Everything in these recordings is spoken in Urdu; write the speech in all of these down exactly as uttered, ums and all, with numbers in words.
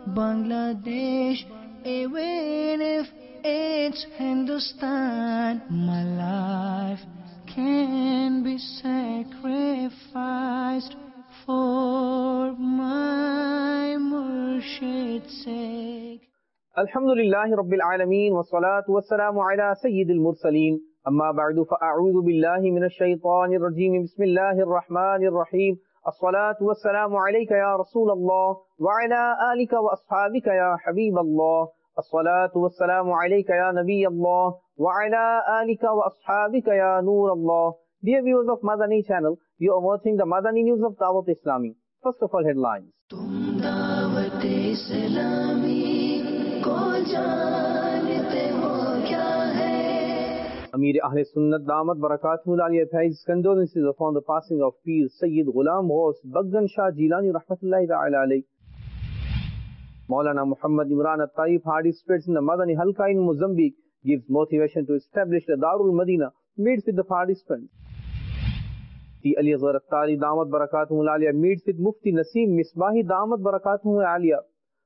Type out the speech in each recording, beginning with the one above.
Bangladesh, even if it's Hindustan, my life can be sacrificed for my Murshid's sake. Alhamdulillahi Rabbil Alameen wa salatu wa salamu ala Sayyidil Mursaleen. Amma ba'du fa a'udhu billahi minash shaytanir rajeem. Bismillahir Rahmanir Rahim. As-salatu wa salamu alayka ya Rasulallah wa ala alika wa ashabika ya Habiballah. As-salatu wa salamu alayka ya Nabiyallah wa ala alika wa ashabika ya Noorallah. Dear viewers of Madani channel, you are watching the Madani news of Dawat Islami. First of all, headlines. Tum Dawat Islami ko jante ho kya hai? Amir Ahl Sunnat Damat Barakatuhu Aliyah pays condolences upon the passing of Peer Sayyid Ghulam Ghaus Baggan Shah Jilani Rahmatullahi Ta'ala alayh. Maulana Muhammad Imran At-Taif participates in the Madani Halqa in Mozambique, gives motivation to establish the Darul Madina, meets with the participants. The Ali Azhar At-Tari Damat Barakatuhu Aliyah meets with Mufti Naseem Misbahi Damat Barakatuhu Aliyah.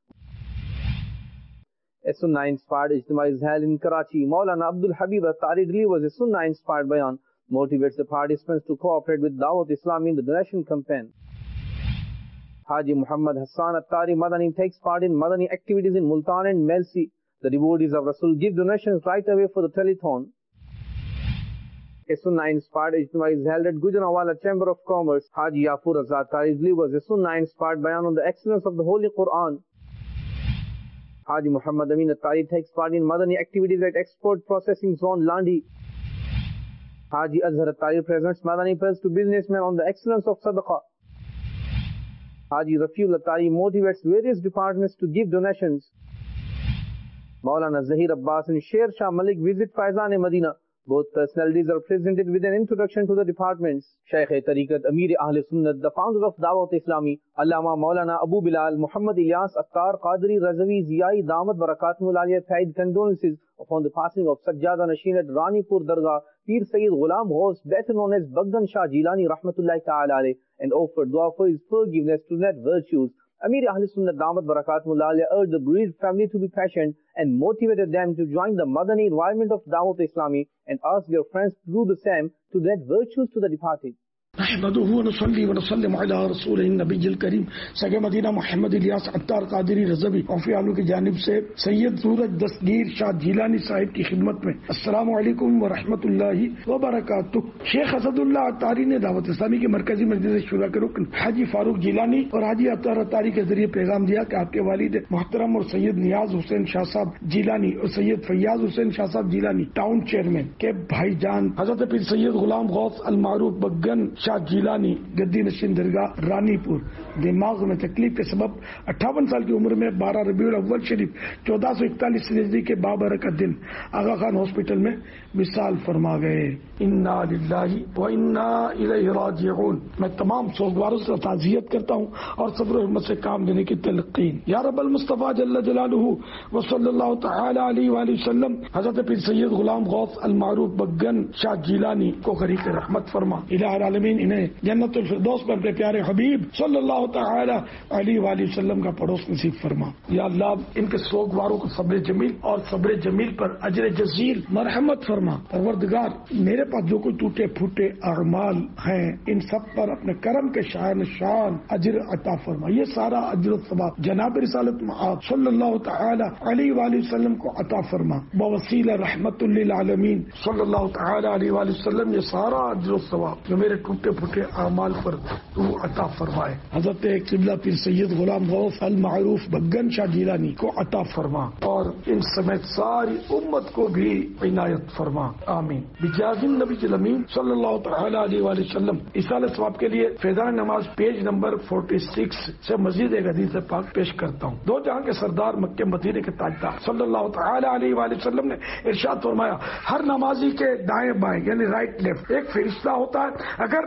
A Sunnah-inspired Ijtima is held in Karachi. Maulana Abdul Habib At-Tari delivers a Sunnah-inspired bayan, motivates the participants to cooperate with Dawat Islami in the donation campaign. Haji Muhammad Hassan At-Tari Madani takes part in Madani activities in Multan and Melsi. The devotees of Rasul give donations right away for the telethon. A Sunnah-inspired Ijtima is held at Gujranwala Chamber of Commerce. Haji Yafur Azad Tari delivers a Sunnah-inspired bayan on the excellence of the Holy Quran. Haji Muhammad Amin At-Tari takes part in Madani activities at Export Processing Zone Landi. Haji Azhar At-Tari presents Madani Press to businessmen on the excellence of Sadaqah. Haji Rafiul At-Tari motivates various departments to give donations. Maulana Zahir Abbas and Sher Shah Malik visit Faizan-e-Madina. Both personalities are presented with an introduction to the departments. Shaykh-e-Tariqat Amir Ahl Sunnat, the founder of Dawat Islami, Allama Maulana Abu Bilal Muhammad Ilyas Attar Qadri Razavi Ziyai Damat Barakatuhu Aliyah paid condolences upon the passing of Sajjada Nashin at Ranipur Dargah, Peer Sayyid Ghulam Ghaus, better known as Baggan Shah Jilani Rahmatullahi Ta'ala alayh, and offered dua for his forgiveness to net virtues. Amir Ahl Sunnat Damat Barakatuhu Aliyah urged the bereaved family to be patient and motivated them to join the Madani environment of Dawat Islami and ask their friends to do the same to net virtues to the departed. نحمده ونصلي ونسلم على رسول النبی الکریم سگے مدینہ محمد الیاس عطار قادری رضوی اوفیالو کی جانب سے سید سورج دستگیر شاہ جیلانی صاحب کی خدمت میں السلام علیکم ورحمۃ اللہ وبرکاتہ. شیخ اسد اللہ عطاری نے دعوت اسلامی کے مرکزی مجلس شورا کے رکن حاجی فاروق جیلانی اور حاجی عطار عطاری کے ذریعے پیغام دیا کہ آپ کے والد محترم اور سید نیاز حسین شاہ صاحب جیلانی اور سید فیاض حسین شاہ صاحب جیلانی ٹاؤن چیئرمین کے بھائی جان حضرت پیر سید غلام غوث المعروف بگن شاہ جیلانی گدی نشین درگاہ رانی پور دماغ میں تکلیف کے سبب اٹھاون سال کی عمر میں بارہ ربیع الاول شریف چودہ سو اکتالیس ہجری کے بابرکت دن آغا خان ہاسپٹل میں وصال فرما گئے. انا للہ و انا الیہ راجعون. میں تمام سوگواروں سے تعزیت کرتا ہوں اور صبر و ہمت سے کام لینے کی تلقین. یا رب المصطفیٰ جل جلالہ و صلی اللہ تعالی علیہ وآلہ وسلم حضرت پیر سید غلام غوث المعروف بگن شاہ جیلانی کو غریق رحمت فرما. الہ العالمین انہیں جنت الفردوس پر اپنے پیارے حبیب صلی اللہ تعالی علیہ وآلہ وسلم کا پڑوس نصیب فرما. یا اللہ ان کے سوگواروں کو صبر جمیل اور صبر جمیل پر اجر جزیل مرحمت فرما. پروردگار میرے پاس جو کوئی ٹوٹے پھوٹے اعمال ہیں ان سب پر اپنے کرم کے شان شان اجر عطا فرما. یہ سارا اجر و ثواب جناب رسالت معاذ صلی اللہ تعالی علیہ وآلہ وسلم کو عطا فرما. بوسیلہ رحمت للعالمین صلی اللہ تعالی علیہ وآلہ وسلم یہ سارا اجر و ثواب جو میرے ٹوٹے پھوٹے اعمال پر تو عطا فرمائے. حضرت قبلہ پیر سید غلام غوث المعروف بگن شاہ جیلانی کو عطا فرما اور ان سمیت ساری امت کو بھی عنایت فرما. آمین. بجاہ النبی الامین صلی اللہ تعالی علیہ وآلہ وسلم. اصالہ ثواب کے لیے فیضان نماز پیج نمبر چھیالیس سے مزید ایک حدیث پاک پیش کرتا ہوں. دو جہاں کے سردار مکہ مدینے کے تاجدار صلی اللہ تعالی علیہ وآلہ وسلم نے ارشاد فرمایا ہر نمازی کے دائیں بائیں یعنی رائٹ لیفٹ ایک فرشتہ ہوتا ہے. اگر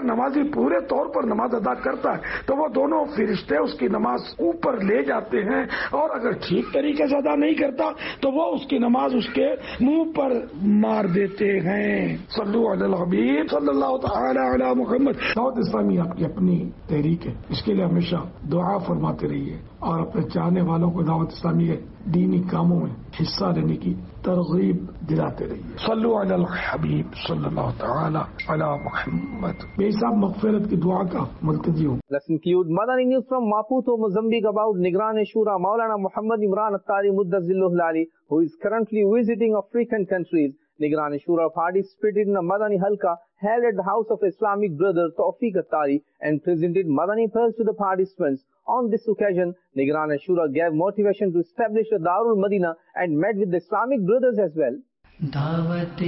نمازی پورے طور پر نماز ادا کرتا ہے تو وہ دونوں فرشتے اس کی نماز اوپر لے جاتے ہیں، اور اگر ٹھیک طریقے سے ادا نہیں کرتا تو وہ اس کی نماز اس کے منہ پر مار دیتے ہیں۔ صلو علی الحبیب صلی اللہ تعالی علی محمد۔ دعوت اسلامی آپ کی اپنی تحریک ہے، اس کے لیے ہمیشہ دعا فرماتے رہیے اور اپنے چاہنے والوں کو دعوت اسلامی کے دینی کاموں میں حصہ لینے کی ترغیب دلاتے رہیے۔ صلو علی الحبیب صلی اللہ تعالی علی محمد۔ بے حساب مغفرت کی دعا کا ملتجی ہوں۔ Let's include Madani news from Maputo, Mozambique about Nigran Shura Maulana Muhammad Imran Attari Muddazilluh Ali, who is currently visiting African countries. Nigran Shura participated in a Madani Halqa held at the house of Islamic brother Tawfiq Attari and presented Madani pearls to the participants. On this occasion, Nigran Shura gave motivation to establish a Darul Madina and met with the Islamic brothers as well. دعوت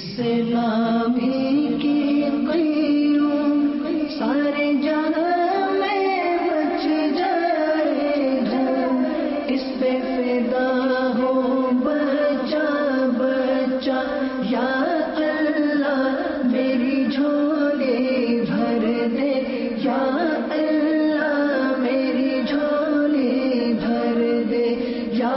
اسلامی کی قیوم سارے جہاں میں بچ جائے جان، اس پہ فدا ہو بچا بچا، یا اللہ میری جھولی بھر دے، یا اللہ میری جھولی بھر دے، یا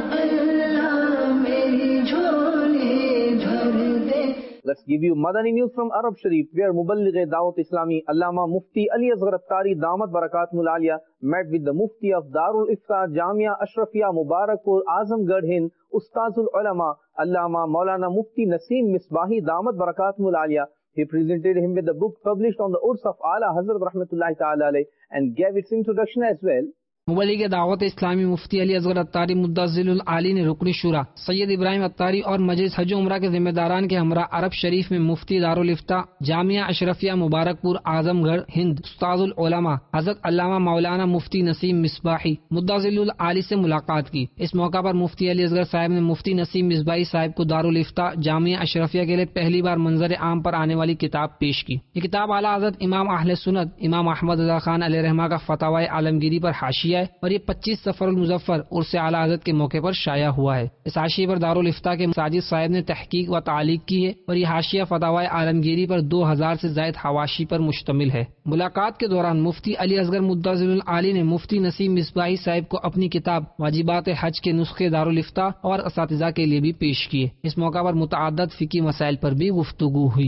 اللہ میری جھولی بھر دے۔ Let's give you Madani news from Arab Sharif, where Muballigh Dawat Islami Allama Mufti Ali Asghar Attari Damat Barakatul Aliyah met with the Mufti of Darul Ifta Jamia Ashrafia Mubarakpur Azamgarh Hind, Ustazul Ulama Allama Maulana Mufti Naseem Misbahi Damat Barakatul Aliyah. He presented him with the book published on the Urs of Ala Hazrat Rahmatullahi Ta'ala alayh and gave its introduction as well. مبلغ دعوت اسلامی مفتی علی اصغر اتاری مدظل العالی نے رکن شورا سید ابراہیم اتاری اور مجلس حج و عمرہ کے ذمہ داران کے ہمراہ عرب شریف میں مفتی دارالفتہ جامعہ اشرفیہ مبارکپور اعظم گڑھ ہند استاذ العلماء حضرت علامہ مولانا مفتی نسیم مصباحی مدظل العالی سے ملاقات کی۔ اس موقع پر مفتی علی اصغر صاحب نے مفتی نسیم مصباحی صاحب کو دارالفتہ جامعہ اشرفیہ کے لیے پہلی بار منظر عام پر آنے والی کتاب پیش کی۔ یہ کتاب اعلیٰ حضرت امام اہل سنت امام احمد رضا خان علیہ رحمہ کا فتاوی عالمگیری پر حاشیہ ہے اور یہ پچیس سفر المظفر عرس اعلیٰ حضرت کے موقع پر شائع ہوا ہے۔ اس حاشیے پر دارالفتہ کے ساجد صاحب نے تحقیق و تعلیق کی ہے اور یہ حاشیہ فتاوی عالمگیری پر دو ہزار سے زائد حواشی پر مشتمل ہے۔ ملاقات کے دوران مفتی علی اصغر مدظل العالی نے مفتی نسیم مصباحی صاحب کو اپنی کتاب واجبات حج کے نسخے دارالفتہ اور اساتذہ کے لیے بھی پیش کیے۔ اس موقع پر متعدد فقہی مسائل پر بھی گفتگو ہوئی۔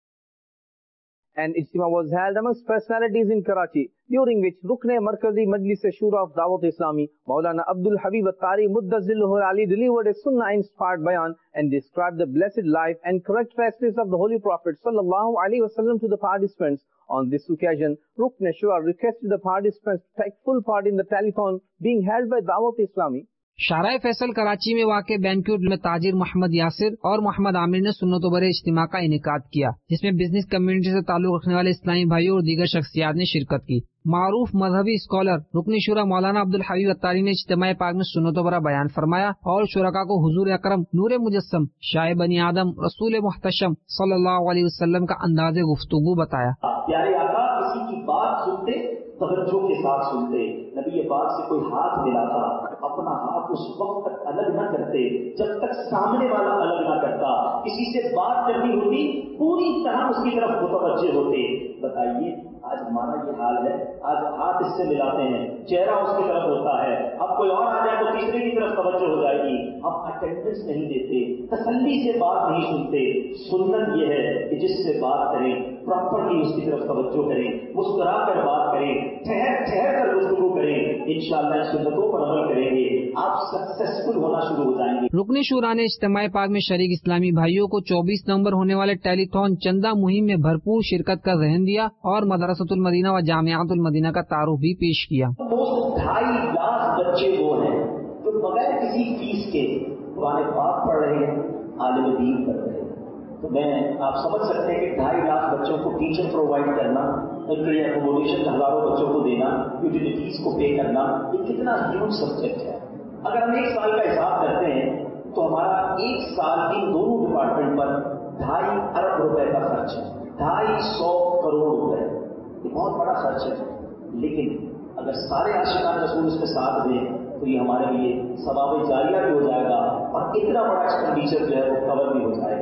An ijtima was held amongst personalities in Karachi, during which Rukn Markazi Majlis Shura of Dawat Islami, Maulana Abdul Habib Attari Muddazilluh Ali delivered a Sunnah-inspired bayan and described the blessed life and characteristics of the Holy Prophet Sallallahu Alaihi Wasallam to the participants. On this occasion, Rukn Shura requested the participants to take full part in the telethon being held by Dawat Islami. شارع فیصل کراچی میں واقع بینکوٹ میں تاجر محمد یاسر اور محمد عامر نے سنت و برے اجتماع کا انعقاد کیا، جس میں بزنس کمیونٹی سے تعلق رکھنے والے اسلامی بھائیوں اور دیگر شخصیات نے شرکت کی۔ معروف مذہبی اسکالر رکن شورا مولانا عبد الحبیب اتاری نے اجتماع پاک میں سنت و برا بیان فرمایا اور شرکا کو حضور اکرم نور مجسم شاہ بنی آدم رسول محتشم صلی اللہ علیہ وسلم کا انداز گفتگو بتایا۔ پیارے آقا کسی کی بات سنتے توجہ کے ساتھ سنتے، نبی پاک سے کوئی ہاتھ ملاتا اپنا ہاتھ اس وقت تک الگ نہ کرتے جب تک سامنے والا الگ نہ کرتا، کسی سے بات کرنی ہوتی پوری طرح اس کی طرف متوجہ ہوتے۔ بتائیے آج ہمارا یہ حال ہے، آج ہاتھ اس سے ملاتے ہیں چہرہ اس کی طرف ہوتا ہے، اب کوئی اور آ جائے تو تیسرے کی طرف توجہ ہو جائے گی، ہم اٹینڈنس نہیں دیتے، تسلی سے بات نہیں سنتے۔ سنت یہ ہے کہ جس سے بات کریں پراپرلی اس کی طرف توجہ کریں، مسکرا کر بات کریں، ٹھہر ٹھہر کر گفتگو کریں، انشاءاللہ ان سنتوں پر عمل کریں گے آپ سکسیسفل ہونا شروع ہو جائیں گے۔ رکن شورا نے اجتماع پاک میں شریک اسلامی بھائیوں کو چوبیس نومبر ہونے والے ٹیلی تھون چندہ مہم میں بھرپور شرکت کا ذہن دیا اور مدرسۃ المدینہ و جامعۃ المدینہ کا تعارف بھی پیش کیا۔ ڈھائی لاکھ بچے وہ ہیں جو بغیر کسی فیس کے قرآن پاک پڑھ رہے ہیں، عالم دین پڑھ رہے ہیں، تو میں آپ سمجھ سکتے ہیں کہ ڈھائی لاکھ بچوں کو ٹیچر پرووائڈ کرنا، ان کے لیے اکوموڈیشن ہزاروں بچوں کو دینا، یوٹیلیٹیز کو پے کرنا، یہ کتنا ہیوج سبجیکٹ ہے۔ اگر ہم ایک سال کا حساب کرتے ہیں تو ہمارا ایک سال ان دونوں ڈپارٹمنٹ پر ڈھائی ارب روپے کا خرچ ہے، ڈھائی سو کروڑ روپے، یہ بہت بڑا خرچ ہے۔ لیکن اگر سارے عاشقان رسول اس کے ساتھ دیں تو یہ ہمارے لیے ثواب جاریہ بھی ہو جائے گا اور اتنا بڑا ایکسپینڈیچر جو ہے وہ کور بھی ہو جائے گا۔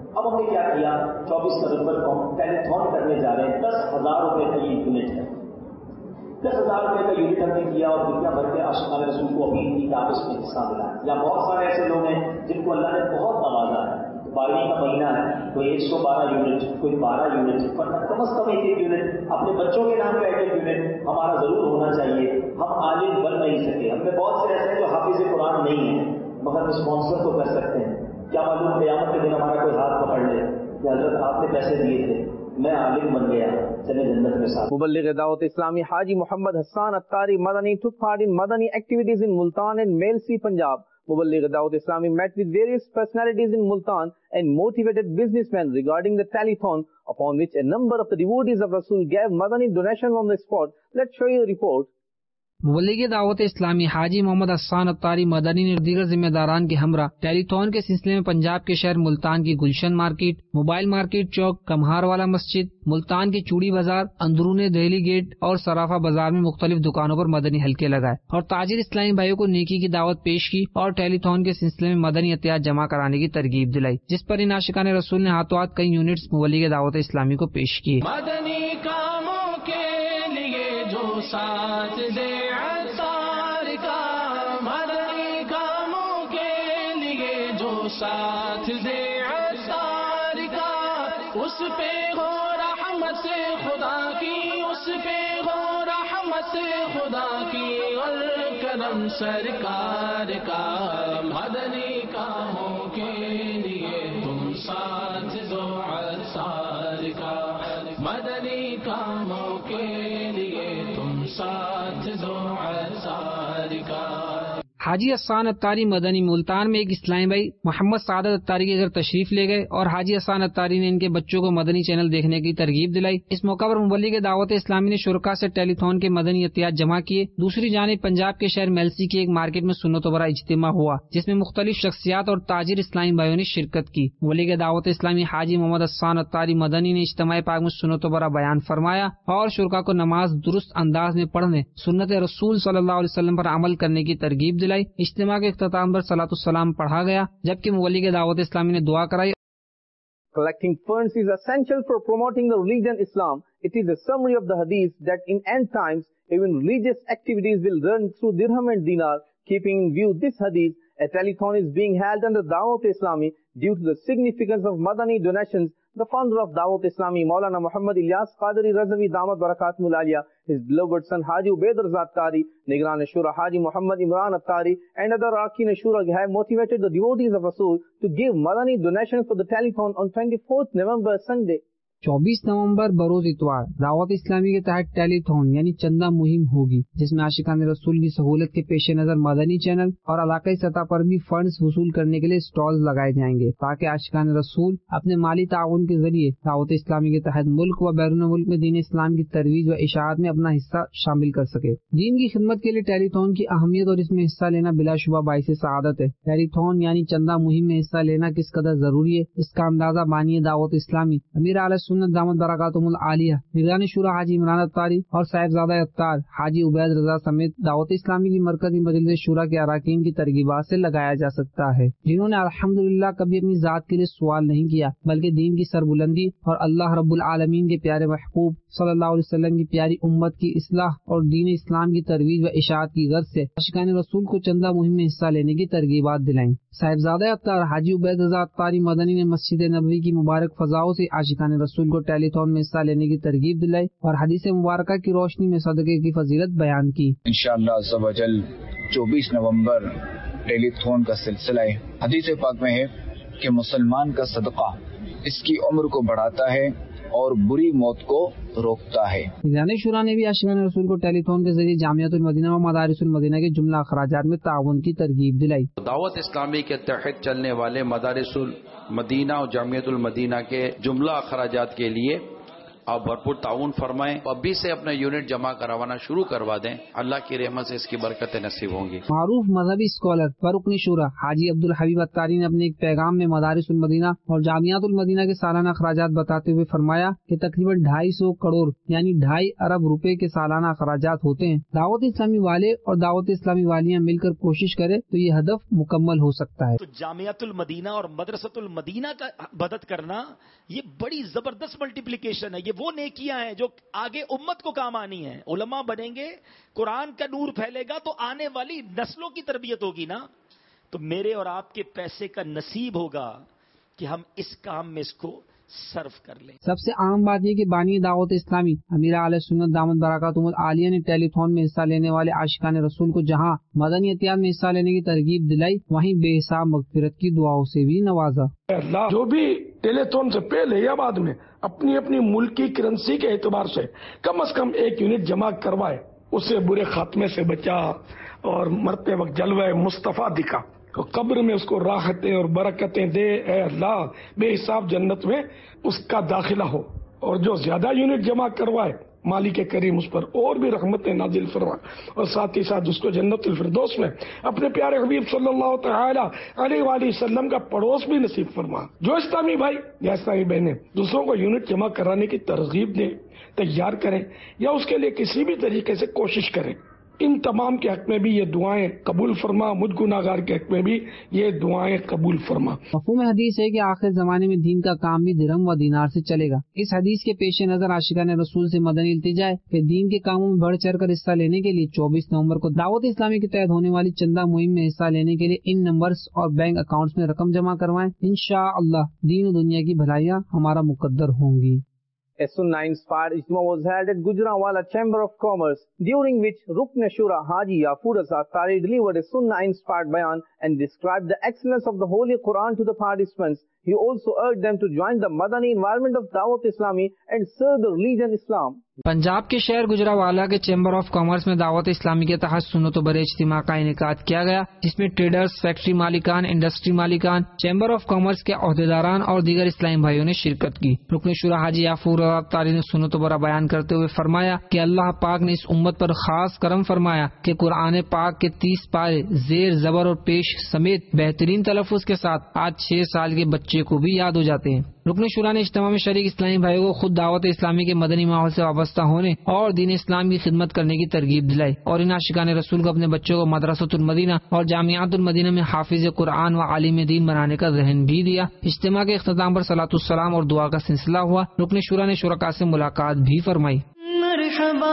اب ہم نے کیا کیا، چوبیس نومبر کو ہم ٹیلی تھون کرنے جا رہے ہیں. دس ہزار روپے کا یہ یونٹ ہے. دس ہزار روپے کا یونٹ ہم نے کیا اور دنیا بھر کے عاشقان رسول کو اپیل کی کہ آپ اس میں حصہ ملائیں. یا بہت سارے ایسے لوگ ہیں جن کو اللہ نے بہت نوازا ہے، بارہویں کا مہینہ ہے، کوئی ایک سو بارہ یونٹ، کوئی بارہ یونٹ، کم از کم ایک ایک یونٹ اپنے بچوں کے نام کا ایک ایک یونٹ ہمارا ضرور ہونا چاہیے. ہم عالم بن نہیں سکے، ہم میں بہت سے ایسے ہیں جو حافظ قرآن نہیں ہیں مگر اسپانسر تو کر سکتے ہیں. کیا معلوم قیامت کے دن ہمارا کوئی ہاتھ پکڑ لے کہ حضرت آپ نے پیسے دیے تھے، میں عالم بن گیا، چلے جنت میں ساتھ. Muballigh Dawat Islami Haji Muhammad Hassan Attari Madani took part in Madani activities in Multan and Melsi, Punjab. Muballigh Dawat Islami met with various personalities in Multan and motivated businessmen regarding the telethon, upon which a number of the devotees of Rasul gave Madani donations on the spot. Let's show you a report. مبلغ دعوت اسلامی حاجی محمد حسان اتاری مدنی نے دیگر ذمہ داران کے ہمراہ ٹیلی تھون کے سلسلے میں پنجاب کے شہر ملتان کی گلشن مارکیٹ، موبائل مارکیٹ چوک، کمہار والا مسجد، ملتان کی چوڑی بازار، اندرون دہلی گیٹ اور سرافہ بازار میں مختلف دکانوں پر مدنی حلقے لگائے اور تاجر اسلامی بھائیوں کو نیکی کی دعوت پیش کی اور ٹیلی تھون کے سلسلے میں مدنی عطیات جمع کرانے کی ترغیب دلائی، جس پر ان عاشقان رسول نے ہاتھوں ہاتھ کئی یونٹس مبلغ دعوت اسلامی کو پیش کیے. مدنی کاموں کے لیے جو ساتھ دے ساتھ دے عطار کا، اس پہ ہو رحمت خدا کی، اس پہ ہو رحمت خدا کی اور کرم سرکار کا. مدنی کاموں کے لیے تم ساتھ دو عطار کا، مدنی کاموں کے لیے تم ساتھ دو عطار کا. حاجی حسان اتاری مدنی ملتان میں ایک اسلامی بھائی محمد سعادت اتاری کے گھر تشریف لے گئے اور حاجی حسان اتاری نے ان کے بچوں کو مدنی چینل دیکھنے کی ترغیب دلائی. اس موقع پر مبلغ دعوت اسلامی نے شرکا سے ٹیلی تھون کے مدنی عطیات جمع کیے. دوسری جانب پنجاب کے شہر میلسی کی ایک مارکیٹ میں سنت و برا اجتماع ہوا جس میں مختلف شخصیات اور تاجر اسلامی بھائیوں نے شرکت کی. مبلغ دعوت اسلامی حاجی محمد حسان اتاری مدنی نے اجتماع پاک میں سنت و برا بیان فرمایا اور شرکا کو نماز درست انداز میں پڑھنے، سنت رسول صلی اللہ علیہ وسلم پر عمل کرنے کی ترغیب دلائی. اجتماع کے اختتام پر صلاۃ السلام پڑھا گیا جبکہ مبلغ دعوت اسلامی نے دعا کرائی. Collecting funds is essential for promoting the religion Islam. It is a summary of the hadith that in end times even religious activities will run through dirham and dinar. Keeping in view this hadith, a telethon is being held under Dawat Islami due to the significance of Madani donations. The founder of Dawat Islami, Maulana Muhammad Ilyas Qadiri Razavi Damat Barakatul Aliyah, his beloved son Haji Ubaid Raza Attari, Nigran Shura Haji Muhammad Imran Attari, and other Arkin Shura have motivated the devotees of Rasul to give Madani donations for the telethon on twenty-fourth November, Sunday. چوبیس نومبر بروز اتوار دعوت اسلامی کے تحت ٹیلی تھون یعنی چندہ مہم ہوگی جس میں عاشقان رسول کی سہولت کے پیش نظر مدنی چینل اور علاقائی سطح پر بھی فنڈز وصول کرنے کے لیے اسٹالز لگائے جائیں گے تاکہ عاشقان رسول اپنے مالی تعاون کے ذریعے دعوت اسلامی کے تحت ملک و بیرون ملک میں دین اسلام کی ترویج و اشاعت میں اپنا حصہ شامل کر سکے. دین کی خدمت کے لیے ٹیلی تھون کی اہمیت اور اس میں حصہ لینا بلا شبہ باعث سعادت ہے. ٹیلی تھون یعنی چندہ مہم میں حصہ لینا کس قدر ضروری ہے اس کا اندازہ بانی دعوت اسلامی امیر اعلی سنت دامت برکاتہم العالیہ نگران شورا حاجی عمران اتاری اور صاحبزادہ اتار حاجی عبید رضا سمیت دعوت اسلامی کی مرکزی مجلس شورا کے اراکین کی ترغیبات سے لگایا جا سکتا ہے جنہوں نے الحمدللہ کبھی اپنی ذات کے لیے سوال نہیں کیا بلکہ دین کی سربلندی اور اللہ رب العالمین کے پیارے محبوب صلی اللہ علیہ وسلم کی پیاری امت کی اصلاح اور دین اسلام کی ترویج و اشاعت کی غرض سے عاشقان رسول کو چندہ مہم میں حصہ لینے کی ترغیبات دلائیں. صاحبزادہ اتار حاجی عبید رضا اتاری مدنی نے مسجد نبوی کی مبارک فضاؤں سے عاشقان رسول کو ٹیلی تھون میں حصہ لینے کی ترغیب دلائی اور حدیث مبارکہ کی روشنی میں صدقے کی فضیلت بیان کی. انشاءاللہ عز و جل چوبیس نومبر ٹیلی تھون کا سلسلہ ہے. حدیث پاک میں ہے کہ مسلمان کا صدقہ اس کی عمر کو بڑھاتا ہے اور بری موت کو روکتا ہے. نگران شورا نے بھی عاشقان رسول کو ٹیلی تھون کے ذریعے جامعۃ المدینہ و مدارس المدینہ کے جملہ اخراجات میں تعاون کی ترغیب دلائی. دعوت اسلامی کے تحت چلنے والے مدارس المدینہ اور جامعۃ المدینہ کے جملہ اخراجات کے لیے آپ بھرپور تعاون فرمائیں، ابھی سے اپنا یونٹ جمع کروانا شروع کروا دیں، اللہ کی رحمت سے اس کی برکتیں نصیب ہوں گی۔ معروف مذہبی اسکالر برکن شورا حاجی عبدالحبیب اتاری نے اپنے ایک پیغام میں مدارس المدینہ اور جامعات المدینہ کے سالانہ اخراجات بتاتے ہوئے فرمایا کہ تقریباً ڈھائی سو کروڑ یعنی ڈھائی ارب روپے کے سالانہ اخراجات ہوتے ہیں۔ دعوت اسلامی والے اور دعوت اسلامی والیاں مل کر کوشش کرے تو یہ ہدف مکمل ہو سکتا ہے۔ تو جامعۃ المدینہ اور مدرسۃ المدینہ کا مدد کرنا یہ بڑی زبردست ملٹیپلیکیشن ہے، یہ وہ نیکیاں ہیں جو آگے امت کو کام آنی ہے۔ علماء بنیں گے، قرآن کا نور پھیلے گا تو آنے والی نسلوں کی تربیت ہوگی نا۔ تو میرے اور آپ کے پیسے کا نصیب ہوگا کہ ہم اس کام میں اس کو صرف کر لیں۔ سب سے عام بات یہ کہ بانی دعوت اسلامی امیر اہل سنت دامت برکاتہم العالیہ نے ٹیلی تھون میں حصہ لینے والے عاشقان رسول کو جہاں مدنی عطیات میں حصہ لینے کی ترغیب دلائی، وہیں بے حساب مغفرت کی دعاؤں سے بھی نوازا۔ اللہ جو بھی ٹیلی تھون سے پہلے یا بعد میں اپنی اپنی ملکی کرنسی کے اعتبار سے کم از کم ایک یونٹ جمع کروائے، اسے برے خاتمے سے بچا اور مرتے وقت جلوہ مصطفیٰ دکھا، قبر میں اس کو راحتیں اور برکتیں دے، اے اللہ بے حساب جنت میں اس کا داخلہ ہو، اور جو زیادہ یونٹ جمع کروائے مالک کریم اس پر اور بھی رحمتیں نازل فرمائے، اور ساتھ ہی ساتھ اس کو جنت الفردوس میں اپنے پیارے حبیب صلی اللہ تعالی علیہ وآلہ وسلم کا پڑوس بھی نصیب فرما۔ جو اسلامی بھائی یا اسلامی بہنیں دوسروں کو یونٹ جمع کرانے کی ترغیب دیں، تیار کریں یا اس کے لیے کسی بھی طریقے سے کوشش کریں، ان تمام کے حق میں بھی یہ دعائیں قبول فرما، مجھ گناہگار کے حق میں بھی یہ دعائیں قبول فرما۔ مفہوم حدیث ہے کہ آخر زمانے میں دین کا کام بھی درہم و دینار سے چلے گا۔ اس حدیث کے پیش نظر عاشقان رسول سے مدنی التجا ہے کہ دین کے کاموں میں بڑھ چڑھ کر حصہ لینے کے لیے چوبیس نومبر کو دعوت اسلامی کے تحت ہونے والی چندہ مہم میں حصہ لینے کے لیے ان نمبرز اور بینک اکاؤنٹس میں رقم جمع کروائیں۔ انشاءاللہ دین و دنیا کی بھلائیاں ہمارا مقدر ہوں گی۔ A Sunnah inspired Ijtima was held at Gujranwala Chamber of Commerce, during which Rukn Shura Haji Yafur Attari delivered a Sunnah inspired bayan and described the excellence of the Holy Quran to the participants. He also urged them to join the Madani environment of Dawat Islami and serve the religion Islam. Punjab کے شہر گجرانوالہ کے چیمبر آف کامرس میں دعوت اسلامی کے تحت سنت و برے اجتماع کا انعقاد کیا گیا، جس میں ٹریڈرز، فیکٹری مالکان، انڈسٹری مالکان، چیمبر آف کامرس کے عہدیداران اور دیگر اسلامی بھائیوں نے شرکت کی۔ رکن شورا حاجی یافور اتاری نے سنت و برا بیان کرتے ہوئے فرمایا کہ اللہ پاک نے اس امت پر خاص کرم فرمایا کہ قرآن پاک کے تیس پارے زیر، زبر اور پیش سمیت بہترین تلفظ کے ساتھ آج چھ سال کے بچے کو بھی یاد ہو جاتے ہیں۔ رکن شورا نے اجتماع میں شریک اسلامی بھائیوں کو خود دعوت اسلامی کے مدنی ماحول سے وابستہ ہونے اور دین اسلام کی خدمت کرنے کی ترغیب دلائی، اور ان عاشقان رسول کو اپنے بچوں کو مدرسۃ المدینہ اور جامعات المدینہ میں حافظ قرآن و عالم دین بنانے کا ذہن بھی دیا۔ اجتماع کے اختتام پر صلاۃ السلام اور دعا کا سلسلہ ہوا۔ رکن شورا نے شرکاء سے ملاقات بھی فرمائی۔ مرحبا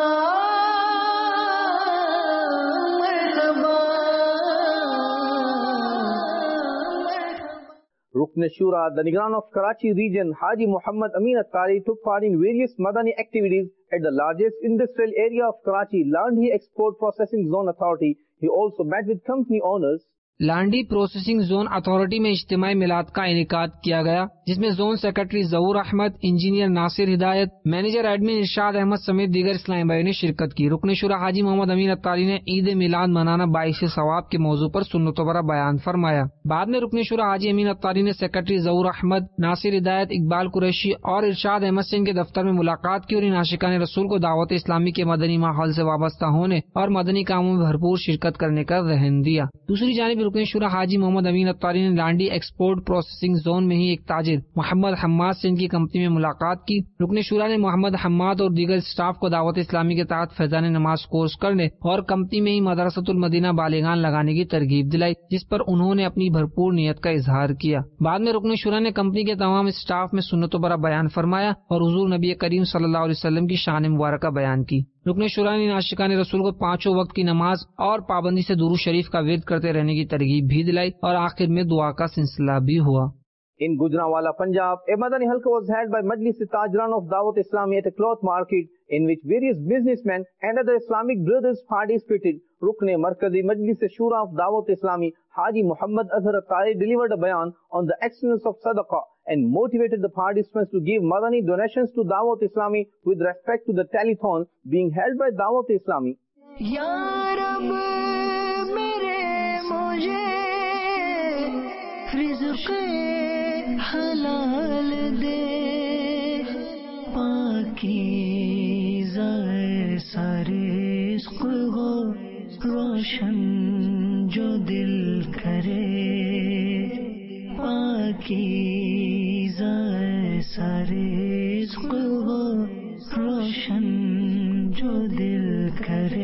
Rukn Shura, the Nigran of Karachi region, Haji Muhammad Amin Attari, took part in various Madani activities at the largest industrial area of Karachi, Landhi Export Processing Zone Authority. He also met with company owners. Landhi processing zone authority میں اجتماعی میلاد کا انعقاد کیا گیا، جس میں زون سیکرٹری ظہور احمد، انجینئر ناصر ہدایت، مینیجر ایڈمن ارشاد احمد سمیت دیگر اسلامی بھائیوں نے شرکت کی۔ رکن شورا حاجی محمد امین اتاری نے عید میلاد منانا باعث ثواب کے موضوع پر سنت و برا بیان فرمایا۔ بعد میں رکن شورا حاجی امین اتاری نے سیکرٹری ظہور احمد، ناصر ہدایت، اقبال قریشی اور ارشاد احمد سنگھ کے دفتر میں ملاقات کی اور ان عاشقان رسول کو دعوت اسلامی کے مدنی ماحول سے وابستہ ہونے اور مدنی کاموں میں بھرپور شرکت کرنے کا ذہن دیا۔ دوسری جانب رکن شورا حاجی محمد امین اتاری نے لانڈی ایکسپورٹ پروسیسنگ زون میں ہی ایک تاجر محمد حماد سے ان کی کمپنی میں ملاقات کی۔ رکن شورا نے محمد حماد اور دیگر اسٹاف کو دعوت اسلامی کے تحت فیضان نماز کورس کرنے اور کمپنی میں ہی مدرسۃ المدینہ بالغان لگانے کی ترغیب دلائی، جس پر انہوں نے اپنی بھرپور نیت کا اظہار کیا۔ بعد میں رکن شورا نے کمپنی کے تمام اسٹاف میں سنت و برا بیان فرمایا اور حضور نبی کریم صلی اللہ علیہ وسلم کی شان مبارکہ بیان کی۔ رکن شورا نے عاشقان رسول کو پانچوں وقت کی نماز اور پابندی سے درود شریف کا ورد کرتے رہنے کی ترغیب بھی دلائی اور آخر میں دعا کا سلسلہ بھی ہوا۔ In Gujranwala, Punjab, a Madani halqa was held by Majlis Tajran of Dawat Islami at a cloth market, in which various businessmen and other Islamic brothers participated. Rukne Markazi Majlis Shura of Dawat Islami, Haji Muhammad Azhar Attari, delivered a bayan on the excellence of sadaqah and motivated the participants to give Madani donations to Dawat Islami with respect to the telethon being held by Dawat Islami. Ya Rab mere mujhe rizq halal de پاکیزہ سارے عشق ہو روشن جو دل کرے، پاکیزہ سارے عشق ہو روشن جو دل کرے.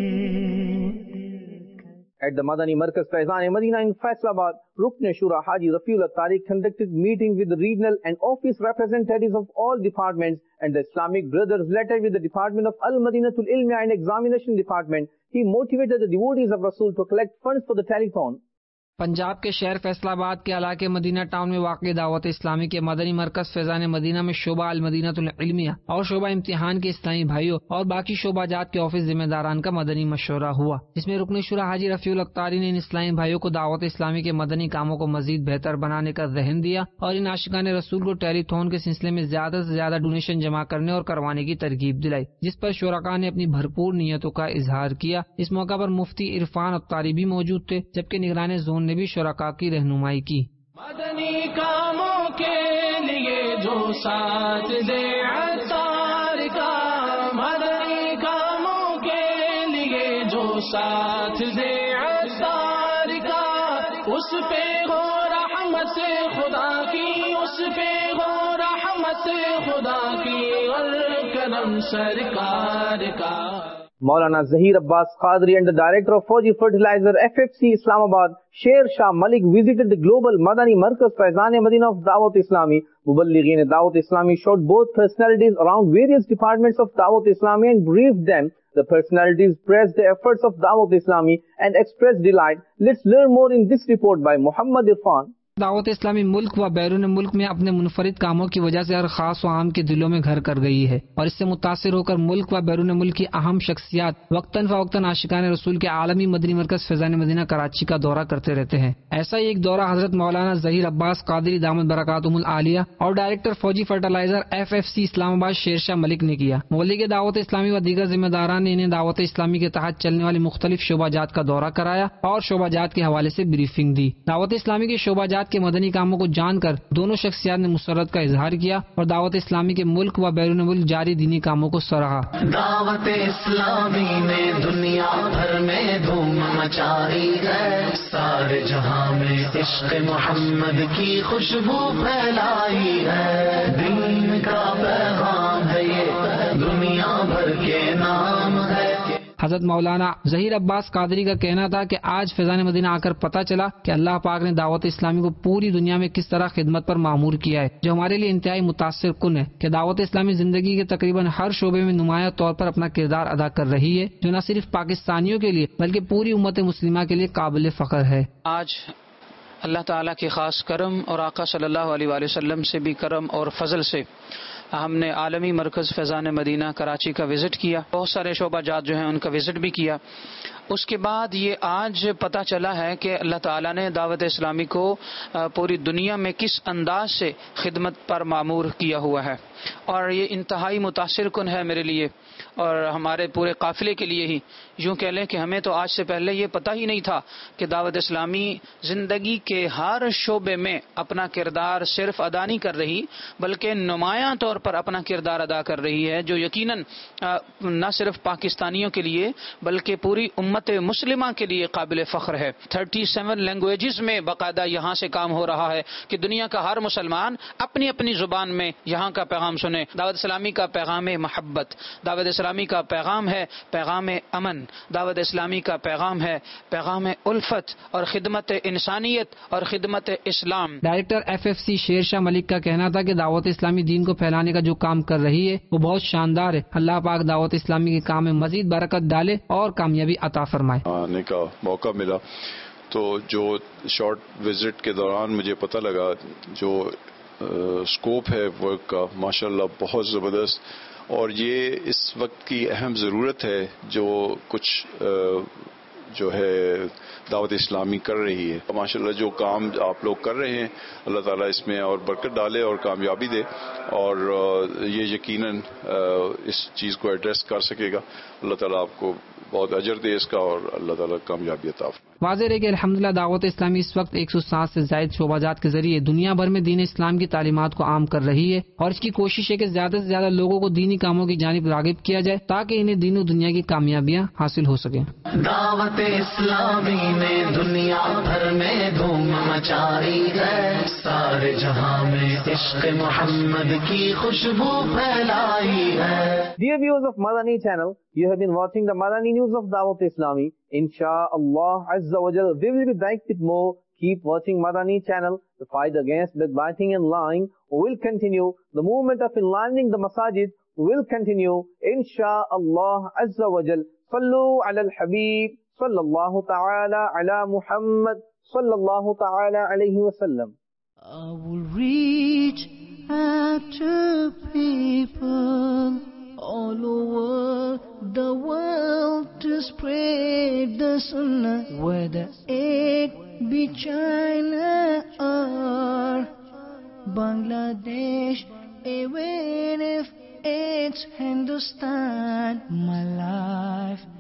At the Madani Markaz Faizan-e-Madina in Faisalabad, Rukn Shura Haji Rafiullah Tariq conducted meetings with the regional and office representatives of all departments and the Islamic Brothers led with the Department of Al-Madinatul Ilmiya and Examination Department. He motivated the devotees of Rasul to collect funds for the telethon. Punjab کے شہر فیصل آباد کے علاقے مدینہ ٹاؤن میں واقع دعوت اسلامی کے مدنی مرکز فیضان مدینہ میں شعبہ المدینۃ العلمیہ اور شعبہ امتحان کے اسلامی بھائیوں اور باقی شعبہ جات کے آفس ذمہ داران کا مدنی مشورہ ہوا، جس میں رکن شورا حاجی رفیع الاقتاری نے ان اسلامی بھائیوں کو دعوت اسلامی کے مدنی کاموں کو مزید بہتر بنانے کا ذہن دیا اور ان عاشقان رسول کو ٹیلی تھون کے سلسلے میں زیادہ سے زیادہ ڈونیشن جمع کرنے اور کروانے کی ترغیب دلائی، جس پر شرکاء نے اپنی بھرپور نیتوں کا اظہار کیا. اس موقع پر مفتی عرفان اقتاری بھی موجود تھے، جبکہ نگران زون نے بھی شرکاء کی رہنمائی کی. مدنی کاموں کے لیے جو ساتھ دے عطار کا، مدنی کاموں کے لیے جو ساتھ دے عطار کا، اس پہ ہو رحمت خدا کی، اس پہ ہو رحمت خدا کی اور کرم سرکار کا. Maulana Zahir Abbas Qadri and the director of Fauji Fertilizer F F C Islamabad, Sher Shah Malik visited the global Madani Markaz Faizan-e-Madina of Dawat Islami. Muballighin Dawat Islami showed both personalities around various departments of Dawat Islami and briefed them. The personalities praised the efforts of Dawat Islami and expressed delight. Let's learn more in this report by Muhammad Irfan. دعوت اسلامی ملک و بیرون ملک میں اپنے منفرد کاموں کی وجہ سے ہر خاص و عام کے دلوں میں گھر کر گئی ہے اور اس سے متاثر ہو کر ملک و بیرون ملک کی اہم شخصیات وقتاً فوقتاً عاشقان رسول کے عالمی مدنی مرکز فیضان مدینہ کراچی کا دورہ کرتے رہتے ہیں. ایسا ہی ایک دورہ حضرت مولانا ظہیر عباس قادری دامت برکاتہم العالیہ اور director Fauji fertilizer F F C Islamabad Sher Shah ملک نے کیا. مبلغ دعوت اسلامی و دیگر ذمہ داران نے انہیں دعوت اسلامی کے تحت چلنے والی مختلف شعبہ جات کا دورہ کرایا اور شعبہ جات کے حوالے سے بریفنگ دی. دعوت اسلامی کے شعبہ جات کے مدنی کاموں کو جان کر دونوں شخصیات نے مسرت کا اظہار کیا اور دعوت اسلامی کے ملک و بیرون ملک جاری دینی کاموں کو سراہا. دعوت اسلامی نے دنیا بھر میں دھوم مچائی ہے، سارے جہاں میں عشق محمد کی خوشبو پھیلائی ہے. دین کا پیغام ہے یہ، دنیا بھر کے نام ہے. حضرت مولانا ظہیر عباس قادری کا کہنا تھا کہ آج فیضان مدینہ آ کر پتہ چلا کہ اللہ پاک نے دعوت اسلامی کو پوری دنیا میں کس طرح خدمت پر معمور کیا ہے، جو ہمارے لیے انتہائی متاثر کن ہے کہ دعوت اسلامی زندگی کے تقریباً ہر شعبے میں نمایاں طور پر اپنا کردار ادا کر رہی ہے، جو نہ صرف پاکستانیوں کے لیے بلکہ پوری امت مسلمہ کے لیے قابل فخر ہے. آج اللہ تعالیٰ کے خاص کرم اور آقا صلی اللہ علیہ وآلہ وسلم سے بھی کرم اور فضل سے ہم نے عالمی مرکز فیضان مدینہ کراچی کا وزٹ کیا، بہت سارے شعبہ جات جو ہیں ان کا وزٹ بھی کیا. اس کے بعد یہ آج پتہ چلا ہے کہ اللہ تعالیٰ نے دعوت اسلامی کو پوری دنیا میں کس انداز سے خدمت پر معمور کیا ہوا ہے، اور یہ انتہائی متاثر کن ہے میرے لیے اور ہمارے پورے قافلے کے لیے ہی. یوں کہہ لیں کہ ہمیں تو آج سے پہلے یہ پتہ ہی نہیں تھا کہ دعوت اسلامی زندگی کے ہر شعبے میں اپنا کردار صرف ادا نہیں کر رہی بلکہ نمایاں طور پر اپنا کردار ادا کر رہی ہے، جو یقیناً نہ صرف پاکستانیوں کے لیے بلکہ پوری امت مسلمہ کے لیے قابل فخر ہے. تھرٹی سیون لینگویجز میں باقاعدہ یہاں سے کام ہو رہا ہے کہ دنیا کا ہر مسلمان اپنی اپنی زبان میں یہاں کا پیغام سنے. دعوت اسلامی کا پیغام محبت، دعوت اسلامی کا پیغام ہے پیغام امن، دعوت اسلامی کا پیغام ہے پیغام الفت اور خدمت انسانیت اور خدمت اسلام. Director F F C Sher Shah ملک کا کہنا تھا کہ دعوت اسلامی دین کو پھیلانے کا جو کام کر رہی ہے وہ بہت شاندار ہے. اللہ پاک دعوت اسلامی کے کام میں مزید برکت ڈالے اور کامیابی عطا فرمائے. آنے کا موقع ملا تو جو شارٹ وزٹ کے دوران مجھے پتہ لگا جو اسکوپ ہے ورک کا ماشاءاللہ بہت زبردست، اور یہ اس وقت کی اہم ضرورت ہے جو کچھ جو ہے دعوت اسلامی کر رہی ہے. ماشاءاللہ جو کام آپ لوگ کر رہے ہیں اللہ تعالیٰ اس میں اور برکت ڈالے اور کامیابی دے, اور یہ یقیناً اس چیز کو ایڈریس کر سکے گا. اللہ تعالیٰ آپ کو بہت اجر دے اس کا, اور اللہ تعالیٰ کامیابی عطا فرمائے. واضح ہے کہ الحمدللہ دعوت اسلامی اس وقت ایک سو سات سے زائد شعبہ جات کے ذریعے دنیا بھر میں دین اسلام کی تعلیمات کو عام کر رہی ہے, اور اس کی کوشش ہے کہ زیادہ سے زیادہ لوگوں کو دینی کاموں کی جانب راغب کیا جائے تاکہ انہیں دین و دنیا کی کامیابیاں حاصل ہو سکیں. دعوت اسلامی نے دنیا بھر میں دھوم مچائی ہے, سارے جہاں میں عشق محمد کی خوشبو پھیلائی ہے. Dear viewers of Madani channel, you have been watching the Madani news of Dawat Islami. Insha'Allah Azza wa Jal, we will be back with more. Keep watching Madani channel. The fight against backbiting and lying will continue. The movement of enlivening the masajid will continue. Insha'Allah Azza wa Jal. Sallu ala al-Habib. Sallallahu ta'ala ala Muhammad. Sallallahu ta'ala alayhi wa sallam. I will reach out to people all over the world to spread the sunnah, whether it be China or Bangladesh, even if it's Hindustan. My life